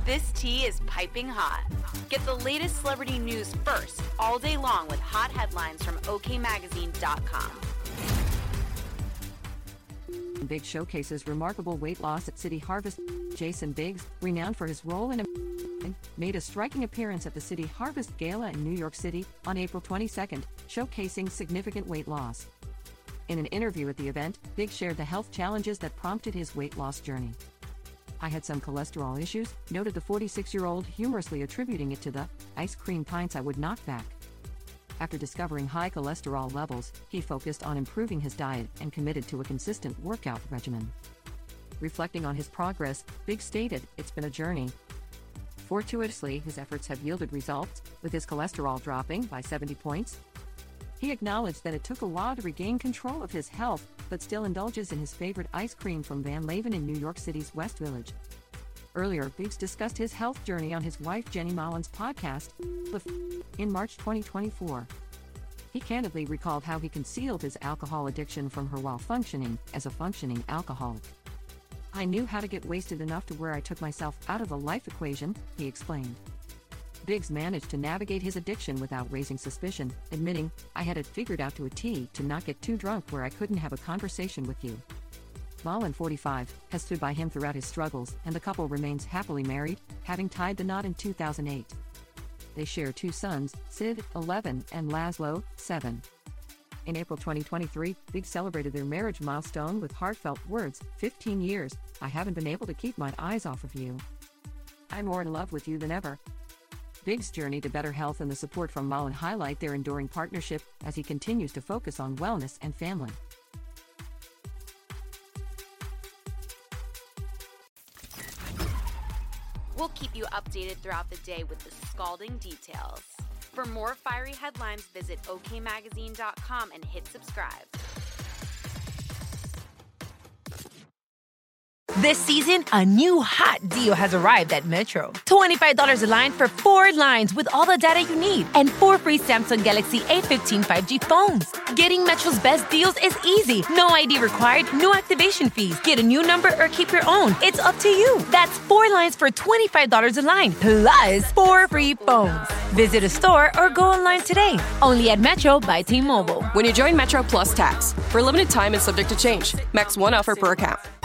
This tea is piping hot. Get the latest celebrity news first all day long with hot headlines from okmagazine.com. Biggs showcases remarkable weight loss at City Harvest. Jason Biggs, renowned for his role in made a striking appearance at the City Harvest Gala in New York City on April 22nd, showcasing significant weight loss. In an interview at the event, Biggs shared the health challenges that prompted his weight loss journey. "I had some cholesterol issues," noted the 46-year-old, humorously attributing it to the ice cream pints I would knock back. After discovering high cholesterol levels, he focused on improving his diet and committed to a consistent workout regimen. Reflecting on his progress, Biggs stated, "It's been a journey. Fortuitously, his efforts have yielded results, with his cholesterol dropping by 70 points. He acknowledged that it took a while to regain control of his health, but still indulges in his favorite ice cream from Van Laven in New York City's West Village. Earlier, Biggs discussed his health journey on his wife Jenny Mollen's podcast, in March 2024. He candidly recalled how he concealed his alcohol addiction from her while functioning as a functioning alcoholic. "I knew how to get wasted enough to where I took myself out of the life equation," he explained. Biggs managed to navigate his addiction without raising suspicion, admitting, "I had it figured out to a T to not get too drunk where I couldn't have a conversation with you." Mollen, 45, has stood by him throughout his struggles, and the couple remains happily married, having tied the knot in 2008. They share 2 sons, Sid, 11, and Laszlo, 7. In April 2023, Biggs celebrated their marriage milestone with heartfelt words, "15 years, I haven't been able to keep my eyes off of you. I'm more in love with you than ever." Biggs' journey to better health and the support from Mollen highlight their enduring partnership as he continues to focus on wellness and family. We'll keep you updated throughout the day with the scalding details. For more fiery headlines, visit okmagazine.com and hit subscribe. This season, a new hot deal has arrived at Metro. $25 a line for 4 lines with all the data you need and 4 free Samsung Galaxy A15 5G phones. Getting Metro's best deals is easy. No ID required, no activation fees. Get a new number or keep your own. It's up to you. That's 4 lines for $25 a line, plus 4 free phones. Visit a store or go online today. Only at Metro by T-Mobile. When you join Metro Plus Tax, for a limited time and subject to change. Max 1 offer per account.